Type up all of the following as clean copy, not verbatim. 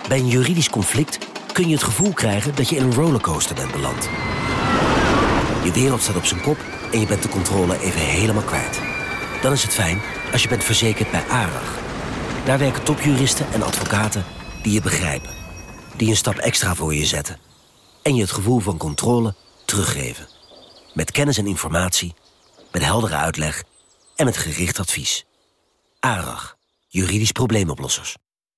Bij een juridisch conflict kun je het gevoel krijgen dat je in een rollercoaster bent beland. Je wereld staat op zijn kop en je bent de controle even helemaal kwijt. Dan is het fijn als je bent verzekerd bij ARAG. Daar werken topjuristen en advocaten die je begrijpen. Die een stap extra voor je zetten. En je het gevoel van controle teruggeven. Met kennis en informatie, met heldere uitleg en met gericht advies. ARAG, juridisch probleemoplossers.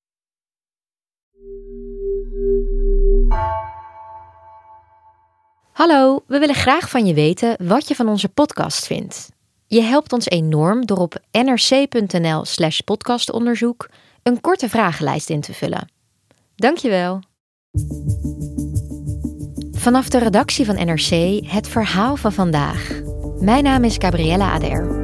Hallo, we willen graag van je weten wat je van onze podcast vindt. Je helpt ons enorm door op nrc.nl/podcastonderzoek een korte vragenlijst in te vullen. Dankjewel. Vanaf de redactie van NRC het verhaal van vandaag. Mijn naam is Gabriella Ader.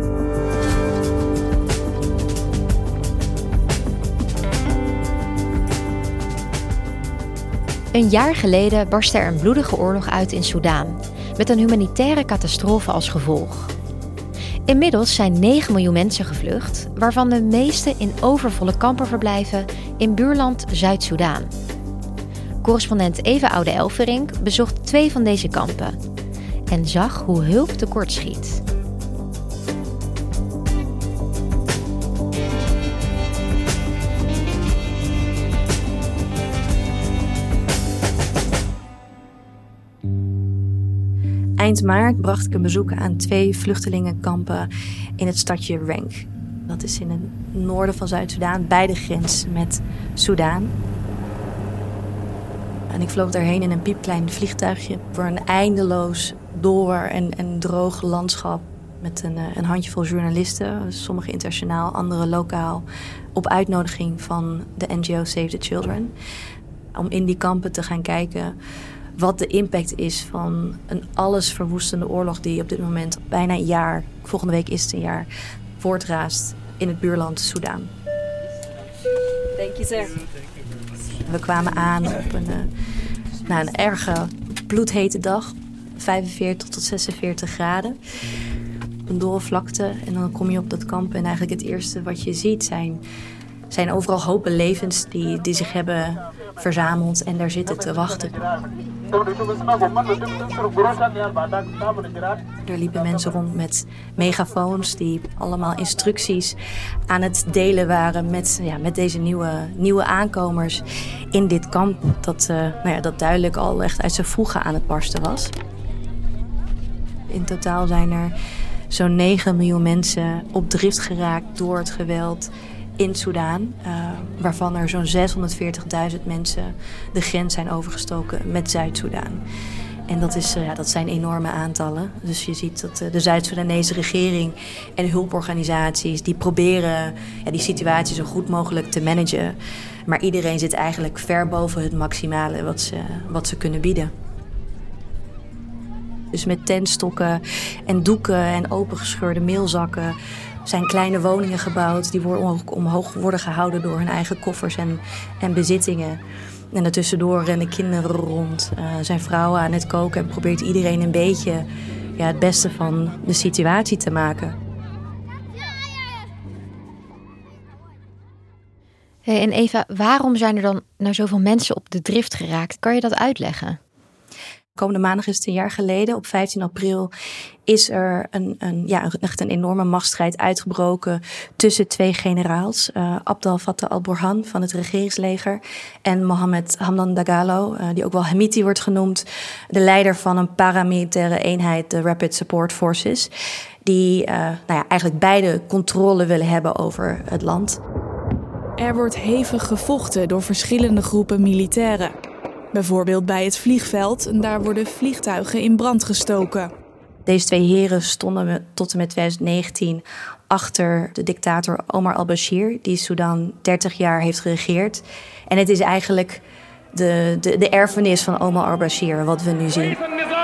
Een jaar geleden barstte er een bloedige oorlog uit in Soedan, met een humanitaire catastrofe als gevolg. Inmiddels zijn 9 miljoen mensen gevlucht, waarvan de meeste in overvolle kampen verblijven in buurland Zuid-Soedan. Correspondent Eva Oude-Elverink bezocht 2 van deze kampen en zag hoe hulp tekortschiet. Eind maart bracht ik een bezoek aan 2 vluchtelingenkampen in het stadje Renk. Dat is in het noorden van Zuid-Soedan, bij de grens met Soedan. En ik vloog daarheen in een piepklein vliegtuigje voor een eindeloos door en droog landschap met een handjevol journalisten, sommige internationaal, andere lokaal, op uitnodiging van de NGO Save the Children. Om in die kampen te gaan kijken wat de impact is van een allesverwoestende oorlog die op dit moment bijna een jaar, volgende week is het een jaar, voortraast in het buurland Soedan. Thank you, sir. We kwamen aan op een erge bloedhete dag, 45 tot 46 graden. Een dorre vlakte en dan kom je op dat kamp en eigenlijk het eerste wat je ziet zijn overal hopen levens die zich hebben verzameld en daar zitten te wachten. Er liepen mensen rond met megafoons die allemaal instructies aan het delen waren met deze nieuwe aankomers in dit kamp dat duidelijk al echt uit zijn voegen aan het barsten was. In totaal zijn er zo'n 9 miljoen mensen op drift geraakt door het geweld in Soedan, waarvan er zo'n 640.000 mensen de grens zijn overgestoken met Zuid-Soedan. En dat zijn enorme aantallen. Dus je ziet dat de Zuid-Soedanese regering en hulporganisaties die proberen die situatie zo goed mogelijk te managen. Maar iedereen zit eigenlijk ver boven het maximale wat ze kunnen bieden. Dus met tentstokken en doeken en opengescheurde meelzakken zijn kleine woningen gebouwd. Die omhoog worden gehouden door hun eigen koffers en bezittingen. En daartussendoor rennen kinderen rond. Zijn vrouwen aan het koken en probeert iedereen een beetje het beste van de situatie te maken. Hey, en Eva, waarom zijn er dan nou zoveel mensen op de drift geraakt? Kan je dat uitleggen? Komende maandag is het een jaar geleden. Op 15 april is er echt een enorme machtsstrijd uitgebroken tussen 2 generaals. Abdel Fattah al-Burhan van het regeringsleger en Mohammed Hamdan Dagalo, die ook wel Hemiti wordt genoemd, de leider van een paramilitaire eenheid, de Rapid Support Forces, die eigenlijk beide controle willen hebben over het land. Er wordt hevig gevochten door verschillende groepen militairen. Bijvoorbeeld bij het vliegveld en daar worden vliegtuigen in brand gestoken. Deze 2 heren stonden tot en met 2019 achter de dictator Omar al-Bashir, die Soedan 30 jaar heeft geregeerd. En het is eigenlijk de erfenis van Omar al-Bashir wat we nu zien.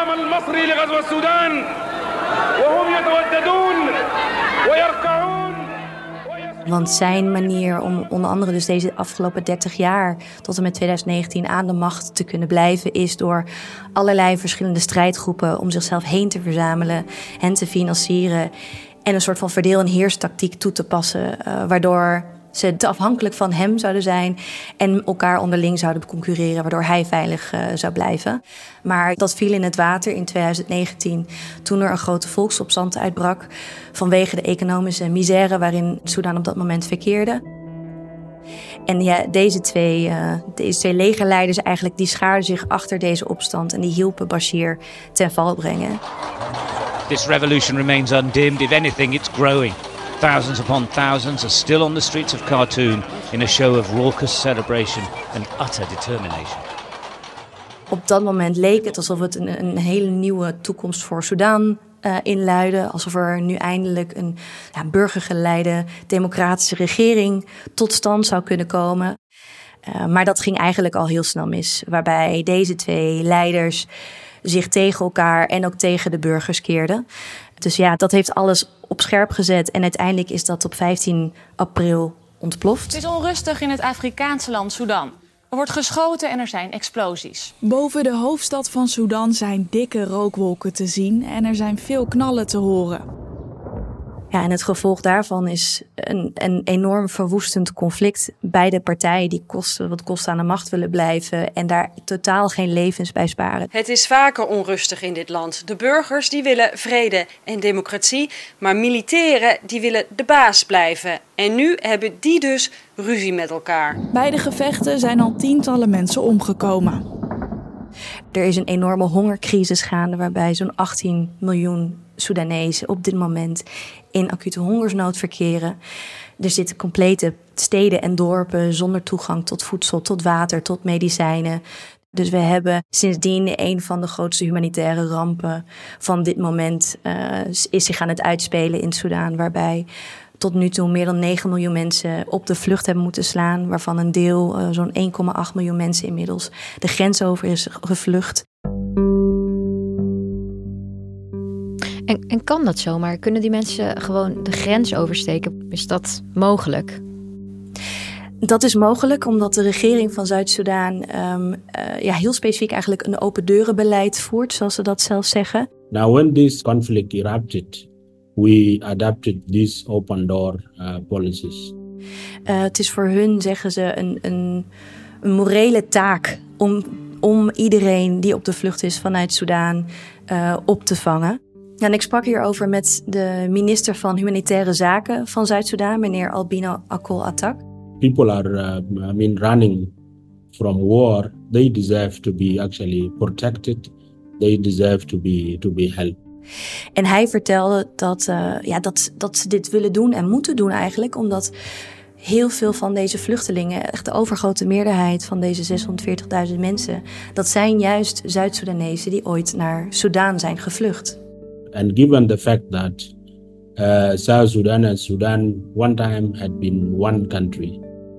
Want zijn manier om onder andere dus deze afgelopen 30 jaar tot en met 2019 aan de macht te kunnen blijven, is door allerlei verschillende strijdgroepen om zichzelf heen te verzamelen, hen te financieren en een soort van verdeel- en heerstactiek toe te passen, waardoor ze te afhankelijk van hem zouden zijn en elkaar onderling zouden concurreren, waardoor hij veilig zou blijven. Maar dat viel in het water in 2019 toen er een grote volksopstand uitbrak vanwege de economische misère waarin Soedan op dat moment verkeerde. En ja, deze twee legerleiders eigenlijk, die schaarden zich achter deze opstand en die hielpen Bashir ten val brengen. This revolution remains undimmed. If anything, it's growing. Thousands upon thousands are still on the streets of Khartoum in a show of raucous celebration and utter determination. Op dat moment leek het alsof het een hele nieuwe toekomst voor Sudan inluidde. Alsof er nu eindelijk een burgergeleide democratische regering tot stand zou kunnen komen. Maar dat ging eigenlijk al heel snel mis. Waarbij deze twee leiders zich tegen elkaar en ook tegen de burgers keerden. Dus ja, dat heeft alles op scherp gezet. En uiteindelijk is dat op 15 april ontploft. Het is onrustig in het Afrikaanse land Sudan. Er wordt geschoten en er zijn explosies. Boven de hoofdstad van Sudan zijn dikke rookwolken te zien en er zijn veel knallen te horen. Ja, en het gevolg daarvan is een enorm verwoestend conflict. Beide partijen die wat kost aan de macht willen blijven en daar totaal geen levens bij sparen. Het is vaker onrustig in dit land. De burgers die willen vrede en democratie, maar militairen die willen de baas blijven. En nu hebben die dus ruzie met elkaar. Bij de gevechten zijn al tientallen mensen omgekomen. Er is een enorme hongercrisis gaande waarbij zo'n 18 miljoen Soedanezen op dit moment in acute hongersnood verkeren. Er zitten complete steden en dorpen zonder toegang tot voedsel, tot water, tot medicijnen. Dus we hebben sindsdien een van de grootste humanitaire rampen van dit moment is zich aan het uitspelen in Soedan, waarbij tot nu toe meer dan 9 miljoen mensen op de vlucht hebben moeten slaan, waarvan een deel, zo'n 1,8 miljoen mensen inmiddels, de grens over is gevlucht. En kan dat zomaar? Kunnen die mensen gewoon de grens oversteken? Is dat mogelijk? Dat is mogelijk omdat de regering van Zuid-Soedan heel specifiek eigenlijk een open deurenbeleid voert, zoals ze dat zelf zeggen. Now when this conflict erupted, we adapted these open door policies. Het is voor hun, zeggen ze, een morele taak om iedereen die op de vlucht is vanuit Soedan op te vangen. En ik sprak hierover met de minister van Humanitaire Zaken van Zuid-Soedan, meneer Albino Akol Atak. People are running from war. They deserve to be actually protected. They deserve to be helped. En hij vertelde dat ze dit willen doen en moeten doen eigenlijk, omdat heel veel van deze vluchtelingen, echt de overgrote meerderheid van deze 640.000 mensen, dat zijn juist Zuid-Soedanezen die ooit naar Soedan zijn gevlucht. And given the fact that South Sudan and Sudan one time had been one country.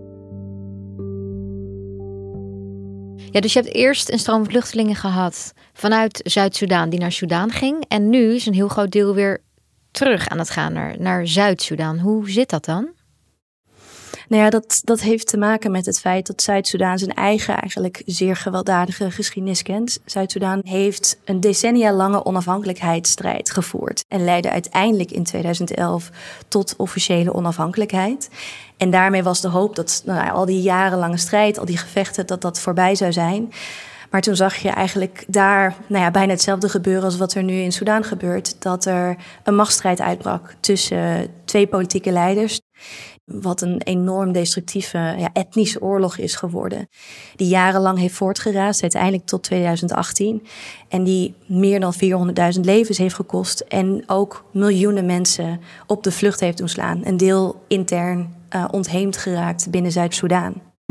Ja, dus je hebt eerst een stroom vluchtelingen gehad vanuit Zuid-Soedan die naar Soedan ging. En nu is een heel groot deel weer terug aan het gaan naar Zuid-Soedan. Hoe zit dat dan? Nou ja, dat heeft te maken met het feit dat Zuid-Soedan zijn eigen eigenlijk zeer gewelddadige geschiedenis kent. Zuid-Soedan heeft een decennia lange onafhankelijkheidsstrijd gevoerd en leidde uiteindelijk in 2011 tot officiële onafhankelijkheid. En daarmee was de hoop dat al die jarenlange strijd, al die gevechten, dat voorbij zou zijn. Maar toen zag je eigenlijk daar bijna hetzelfde gebeuren als wat er nu in Soedan gebeurt. Dat er een machtsstrijd uitbrak tussen twee politieke leiders. Wat een enorm destructieve etnische oorlog is geworden. Die jarenlang heeft voortgeraasd, uiteindelijk tot 2018. En die meer dan 400.000 levens heeft gekost. En ook miljoenen mensen op de vlucht heeft doen slaan. Een deel intern ontheemd geraakt binnen Zuid-Soedan.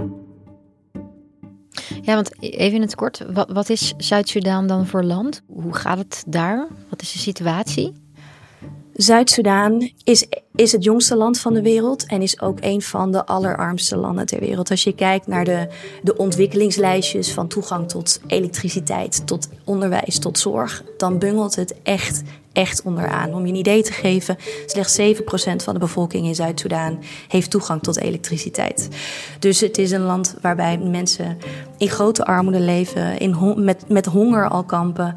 Ja, want even in het kort, wat is Zuid-Soedan dan voor land? Hoe gaat het daar? Wat is de situatie? Zuid-Soedan is het jongste land van de wereld en is ook een van de allerarmste landen ter wereld. Als je kijkt naar de ontwikkelingslijstjes van toegang tot elektriciteit, tot onderwijs, tot zorg, dan bungelt het echt onderaan. Om je een idee te geven, slechts 7% van de bevolking in Zuid-Soedan heeft toegang tot elektriciteit. Dus het is een land waarbij mensen in grote armoede leven, met honger al kampen.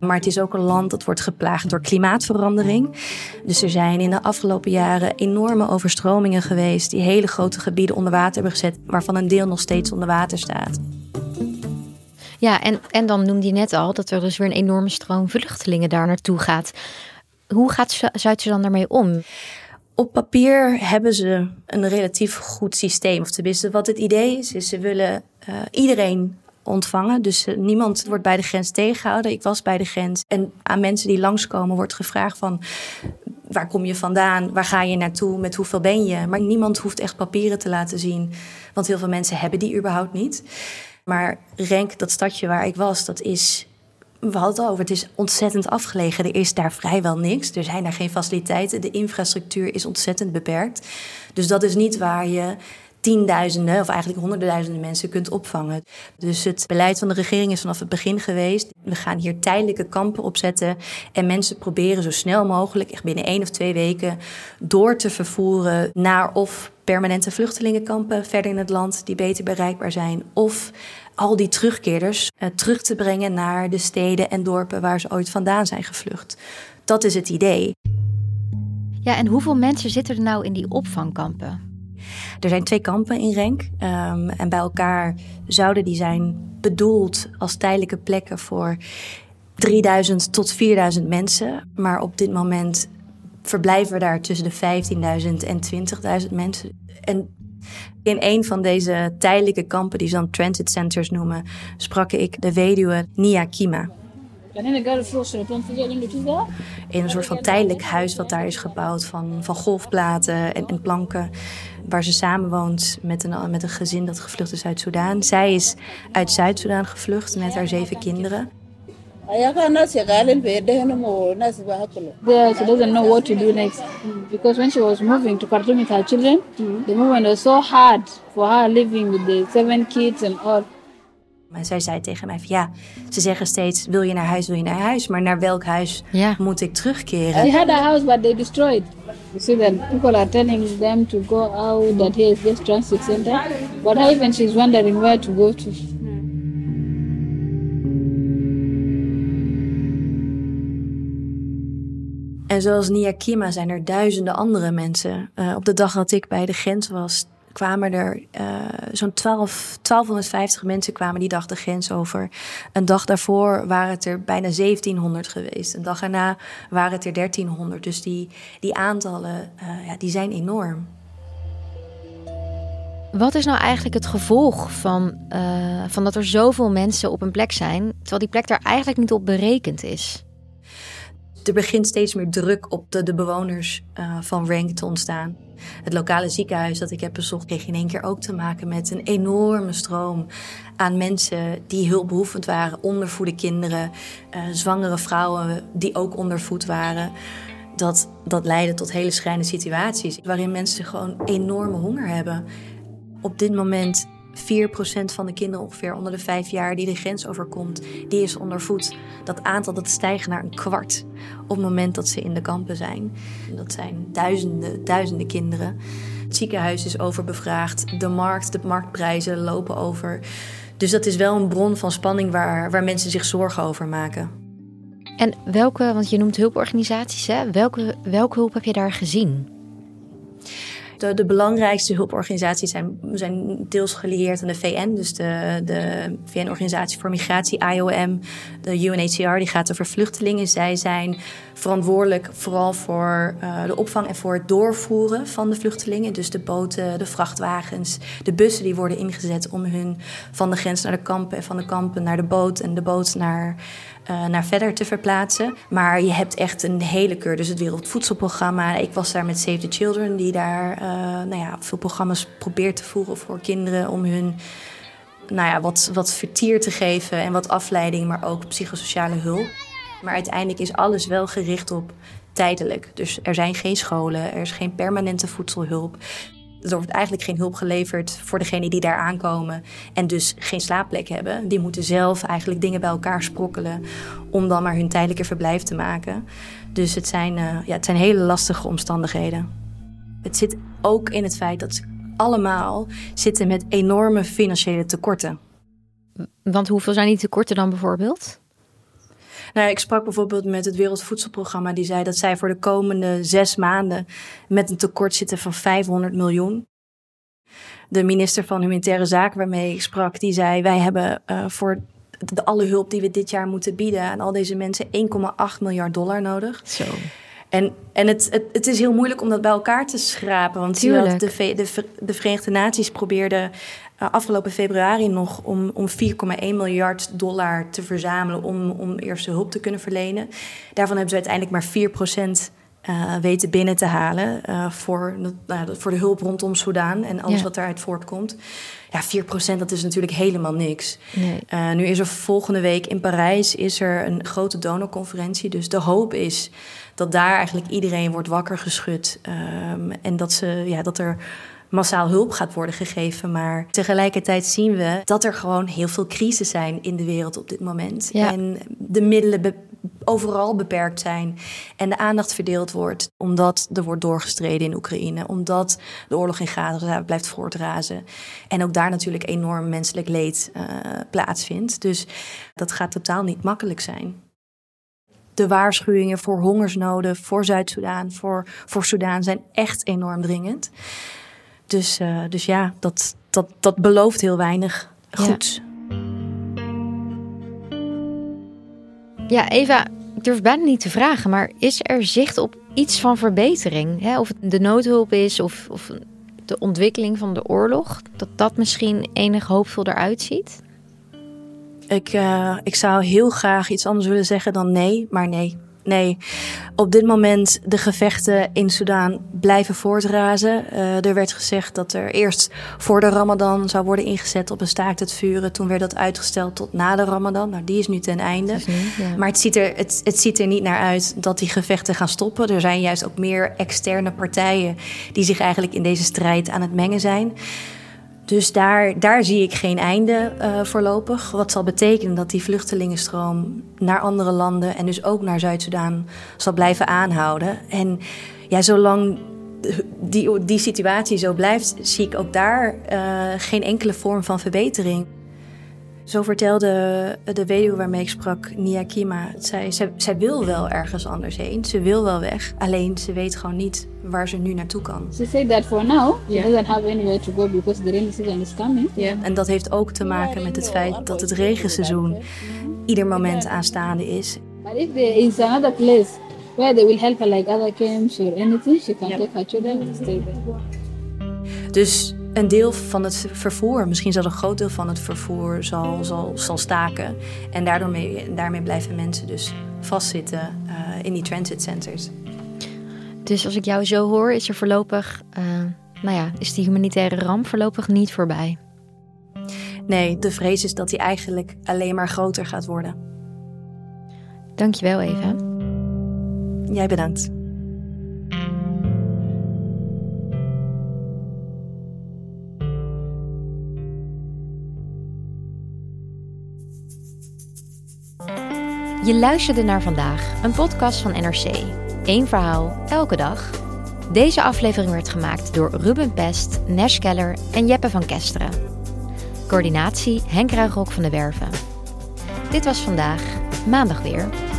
Maar het is ook een land dat wordt geplaagd door klimaatverandering. Dus er zijn in de afgelopen jaren enorme overstromingen geweest die hele grote gebieden onder water hebben gezet, waarvan een deel nog steeds onder water staat. Ja, en dan noemde je net al dat er dus weer een enorme stroom vluchtelingen daar naartoe gaat. Hoe gaat Zuid-Sudan daarmee om? Op papier hebben ze een relatief goed systeem. Of tenminste, wat het idee is ze willen iedereen ontvangen. Dus niemand wordt bij de grens tegengehouden. Ik was bij de grens. En aan mensen die langskomen wordt gevraagd van, waar kom je vandaan? Waar ga je naartoe? Met hoeveel ben je? Maar niemand hoeft echt papieren te laten zien. Want heel veel mensen hebben die überhaupt niet. Maar Renk, dat stadje waar ik was, dat is, we hadden het al over, het is ontzettend afgelegen. Er is daar vrijwel niks. Er zijn daar geen faciliteiten. De infrastructuur is ontzettend beperkt. Dus dat is niet waar je tienduizenden of eigenlijk honderdduizenden mensen kunt opvangen. Dus het beleid van de regering is vanaf het begin geweest. We gaan hier tijdelijke kampen opzetten en mensen proberen zo snel mogelijk, echt binnen 1 of 2 weken, door te vervoeren naar of permanente vluchtelingenkampen verder in het land die beter bereikbaar zijn, of al die terugkeerders terug te brengen naar de steden en dorpen waar ze ooit vandaan zijn gevlucht. Dat is het idee. Ja, en hoeveel mensen zitten er nou in die opvangkampen? Er zijn 2 kampen in Renk. En bij elkaar zouden die zijn bedoeld als tijdelijke plekken voor 3000 tot 4000 mensen. Maar op dit moment verblijven we daar tussen de 15.000 en 20.000 mensen. En in een van deze tijdelijke kampen, die ze dan transit centers noemen, sprak ik de weduwe Nia Kima. In een soort van tijdelijk huis wat daar is gebouwd van golfplaten en planken, waar ze samenwoont met een gezin dat gevlucht is uit Soedan. Zij is uit Zuid-Soedan gevlucht met haar 7 kinderen. She doesn't know what to do next. Because when she was moving to Khartoum with her children, the movement was so hard for her living with the 7 kids and all. Maar zij zei tegen mij van ja, ze zeggen steeds, wil je naar huis, maar naar welk huis moet ik terugkeren? They had a house but they destroyed. You see that people are telling them to go out, that here is this transit center. But even she's wondering where to go to. En zoals Nia Kima zijn er duizenden andere mensen. Op de dag dat ik bij de grens was, kwamen er zo'n 1250 mensen kwamen die dag de grens over. Een dag daarvoor waren het er bijna 1700 geweest. Een dag erna waren het er 1300. Dus die aantallen die zijn enorm. Wat is nou eigenlijk het gevolg van dat er zoveel mensen op een plek zijn, terwijl die plek daar eigenlijk niet op berekend is? Er begint steeds meer druk op de bewoners van Renk te ontstaan. Het lokale ziekenhuis dat ik heb bezocht kreeg in één keer ook te maken met een enorme stroom aan mensen die hulpbehoevend waren. Ondervoede kinderen, zwangere vrouwen die ook ondervoed waren. Dat leidde tot hele schrijnende situaties waarin mensen gewoon enorme honger hebben. Op dit moment 4% van de kinderen ongeveer onder de 5 jaar die de grens overkomt, die is ondervoed. Dat aantal dat stijgt naar 1/4 op het moment dat ze in de kampen zijn. Dat zijn duizenden kinderen. Het ziekenhuis is overbevraagd. De marktprijzen lopen over. Dus dat is wel een bron van spanning waar mensen zich zorgen over maken. En welke, want je noemt hulporganisaties, hè? Welke hulp heb je daar gezien? De belangrijkste hulporganisaties zijn deels gelieerd aan de VN. Dus de VN-organisatie voor Migratie, IOM, de UNHCR, die gaat over vluchtelingen. Zij zijn verantwoordelijk vooral voor de opvang en voor het doorvoeren van de vluchtelingen. Dus de boten, de vrachtwagens, de bussen die worden ingezet om hun van de grens naar de kampen en van de kampen naar de boot en de boot naar verder te verplaatsen. Maar je hebt echt een hele keur. Dus het Wereldvoedselprogramma. Ik was daar met Save the Children, die daar veel programma's probeert te voeren voor kinderen om hun wat vertier te geven en wat afleiding, maar ook psychosociale hulp. Maar uiteindelijk is alles wel gericht op tijdelijk. Dus er zijn geen scholen, er is geen permanente voedselhulp. Er wordt eigenlijk geen hulp geleverd voor degenen die daar aankomen en dus geen slaapplek hebben. Die moeten zelf eigenlijk dingen bij elkaar sprokkelen om dan maar hun tijdelijke verblijf te maken. Dus het zijn hele lastige omstandigheden. Het zit ook in het feit dat ze allemaal zitten met enorme financiële tekorten. Want hoeveel zijn die tekorten dan bijvoorbeeld? Nou, ik sprak bijvoorbeeld met het Wereldvoedselprogramma. Die zei dat zij voor de komende 6 maanden met een tekort zitten van 500 miljoen. De minister van Humanitaire Zaken waarmee ik sprak, die zei: wij hebben voor alle hulp die we dit jaar moeten bieden aan al deze mensen $1,8 miljard nodig. Zo. En het is heel moeilijk om dat bij elkaar te schrapen. Want de Verenigde Naties probeerden afgelopen februari nog om $4,1 miljard te verzamelen om eerste hulp te kunnen verlenen. Daarvan hebben ze uiteindelijk maar 4% weten binnen te halen voor de hulp rondom Soedan en alles wat daaruit voortkomt. Ja, 4%, dat is natuurlijk helemaal niks. Nee. Nu is er volgende week in Parijs een grote donorconferentie. Dus de hoop is dat daar eigenlijk iedereen wordt wakker geschud. En dat er massaal hulp gaat worden gegeven. Maar tegelijkertijd zien we dat er gewoon heel veel crises zijn in de wereld op dit moment. Ja. En de middelen overal beperkt zijn. En de aandacht verdeeld wordt omdat er wordt doorgestreden in Oekraïne. Omdat de oorlog in Gaza blijft voortrazen. En ook daar natuurlijk enorm menselijk leed plaatsvindt. Dus dat gaat totaal niet makkelijk zijn. De waarschuwingen voor hongersnoden, voor Zuid-Soedan, voor Soedan zijn echt enorm dringend. Dus ja, dat belooft heel weinig goeds. Ja, Eva, ik durf bijna niet te vragen, maar is er zicht op iets van verbetering? Hè? Of het de noodhulp is of de ontwikkeling van de oorlog, dat misschien enig hoopvol eruit ziet? Ik zou heel graag iets anders willen zeggen dan nee, maar nee. Nee, op dit moment de gevechten in Soedan blijven voortrazen. Er werd gezegd dat er eerst voor de Ramadan zou worden ingezet op een staakt het vuren. Toen werd dat uitgesteld tot na de Ramadan. Nou, die is nu ten einde. Maar het ziet er niet naar uit dat die gevechten gaan stoppen. Er zijn juist ook meer externe partijen die zich eigenlijk in deze strijd aan het mengen zijn. Dus daar zie ik geen einde voorlopig. Wat zal betekenen dat die vluchtelingenstroom naar andere landen en dus ook naar Zuid-Soedan zal blijven aanhouden. En ja, zolang die situatie zo blijft, zie ik ook daar geen enkele vorm van verbetering. Zo vertelde de weduwe waarmee ik sprak, Nia Kima. Zij wil wel ergens anders heen. Ze wil wel weg. Alleen ze weet gewoon niet waar ze nu naartoe kan. She said that for now she doesn't have anywhere to go because the rainy season is coming. En dat heeft ook te maken met het feit dat het regenseizoen ieder moment aanstaande is. But if there is another place where they will help her like other camps or anything, she can take her children and stay there. Dus een deel van het vervoer, misschien zelfs een groot deel van het vervoer zal staken. En daarmee blijven mensen dus vastzitten in die transit centers. Dus als ik jou zo hoor, is er voorlopig, is die humanitaire ramp voorlopig niet voorbij? Nee, de vrees is dat die eigenlijk alleen maar groter gaat worden. Dankjewel, Eva. Jij bedankt. Je luisterde naar Vandaag, een podcast van NRC. 1 verhaal, elke dag. Deze aflevering werd gemaakt door Ruben Pest, Nesh Keller en Jeppe van Kesteren. Coördinatie Henk Ruigrok van de Werven. Dit was Vandaag, maandag weer.